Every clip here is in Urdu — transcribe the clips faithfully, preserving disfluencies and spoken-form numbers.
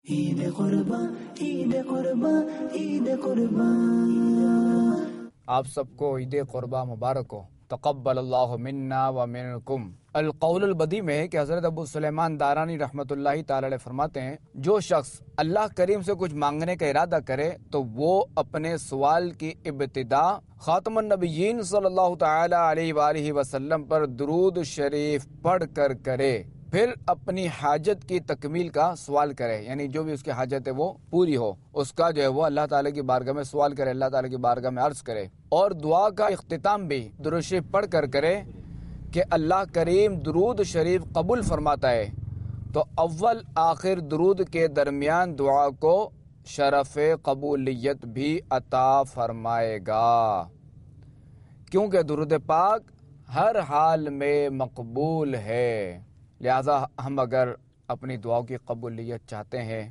عید قربان عید قربان عید قربان آپ سب کو عید قربان مبارک ہو۔ تقبل اللہ منا و منکم۔ القول البدی میں ہے کہ حضرت ابو سلیمان دارانی رحمۃ اللہ تعالی علیہ فرماتے ہیں، جو شخص اللہ کریم سے کچھ مانگنے کا ارادہ کرے تو وہ اپنے سوال کی ابتدا خاتم النبیین صلی اللہ تعالی علیہ وآلہ وسلم پر درود شریف پڑھ کر کرے، پھر اپنی حاجت کی تکمیل کا سوال کرے، یعنی جو بھی اس کی حاجت ہے وہ پوری ہو، اس کا جو ہے وہ اللہ تعالیٰ کی بارگاہ میں سوال کرے، اللہ تعالیٰ کی بارگاہ میں عرض کرے، اور دعا کا اختتام بھی درود شریف پڑھ کر کرے کہ اللہ کریم درود شریف قبول فرماتا ہے تو اول آخر درود کے درمیان دعا کو شرف قبولیت بھی عطا فرمائے گا، کیونکہ درود پاک ہر حال میں مقبول ہے۔ لہذا ہم اگر اپنی دعاؤں کی قبولیت چاہتے ہیں،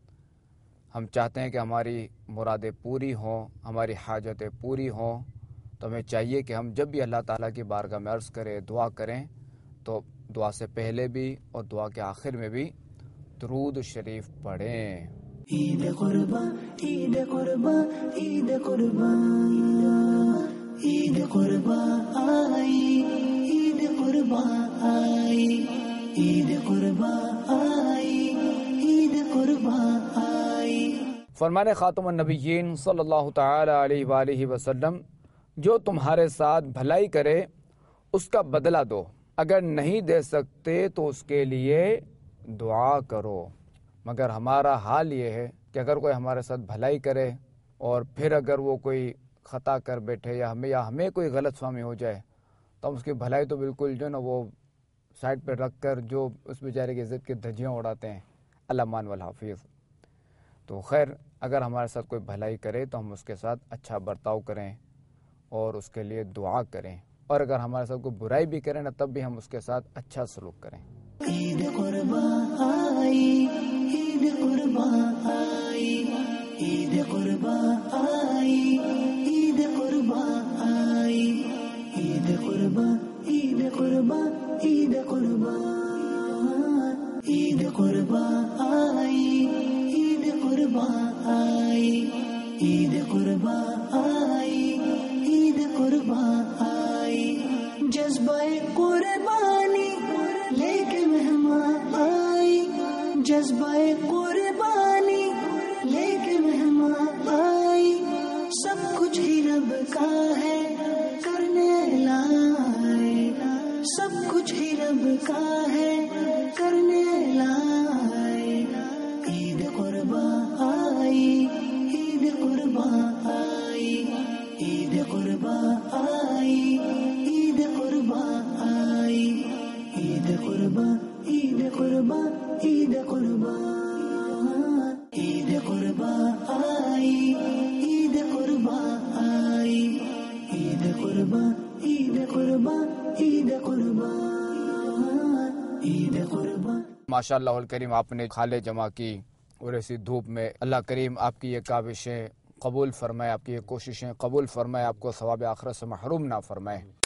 ہم چاہتے ہیں کہ ہماری مرادیں پوری ہوں، ہماری حاجتیں پوری ہوں، تو ہمیں چاہیے کہ ہم جب بھی اللہ تعالیٰ کی بارگاہ میں عرض کریں، دعا کریں، تو دعا سے پہلے بھی اور دعا کے آخر میں بھی درود شریف پڑھیں۔ عید قربان عید قربان عید قربان عید قربان آئی عید قربان آئی عید قربان آئی عید قربان آئی۔ فرمان خاتم النبیین صلی اللہ تعالی علیہ وآلہ وسلم، جو تمہارے ساتھ بھلائی کرے اس کا بدلہ دو، اگر نہیں دے سکتے تو اس کے لیے دعا کرو۔ مگر ہمارا حال یہ ہے کہ اگر کوئی ہمارے ساتھ بھلائی کرے اور پھر اگر وہ کوئی خطا کر بیٹھے یا ہمیں یا ہمیں کوئی غلط فہمی ہو جائے تو ہم اس کی بھلائی تو بالکل جو نا وہ سائڈ پہ رکھ کر جو اس بیچارے کی عزت کی دھجیاں اڑاتے ہیں، اللہ مان والحافظ۔ تو خیر، اگر ہمارے ساتھ کوئی بھلائی کرے تو ہم اس کے ساتھ اچھا برتاؤ کریں اور اس کے لیے دعا کریں، اور اگر ہمارے ساتھ کوئی برائی بھی کریں نا تب بھی ہم اس کے ساتھ اچھا سلوک کریں۔ عید قربان آئی عید قربان آئی عید قربان آئی عید قربان آئی عید قربان عید قربان عید قربان عید قربان آئی عید قربان آئی عید قربان آئی عید قربان آئی۔ جذبہ قربانی لے کے مہمان آئی، جذبہ قربانی لے کے مہمان آئی، سب کچھ ہی رب کا ہے کرنے لائے، سب کچھ ہی رب کا ہے کرنے لائے۔ عید قربان آئی عید قربان آئی عید قربان آئی عید قربان آئی عید قربان عید قربان عید قربان عید قربان آئی عید قربان آئی عید قربان عید قربان عید قربان عید قربان۔ ماشاء اللہ الکریم، آپ نے خالے جمع کی اور ایسی دھوپ میں، اللہ کریم آپ کی یہ کاوشیں قبول فرمائے، آپ کی یہ کوششیں قبول فرمائے، آپ کو ثواب آخرت سے محروم نہ فرمائے۔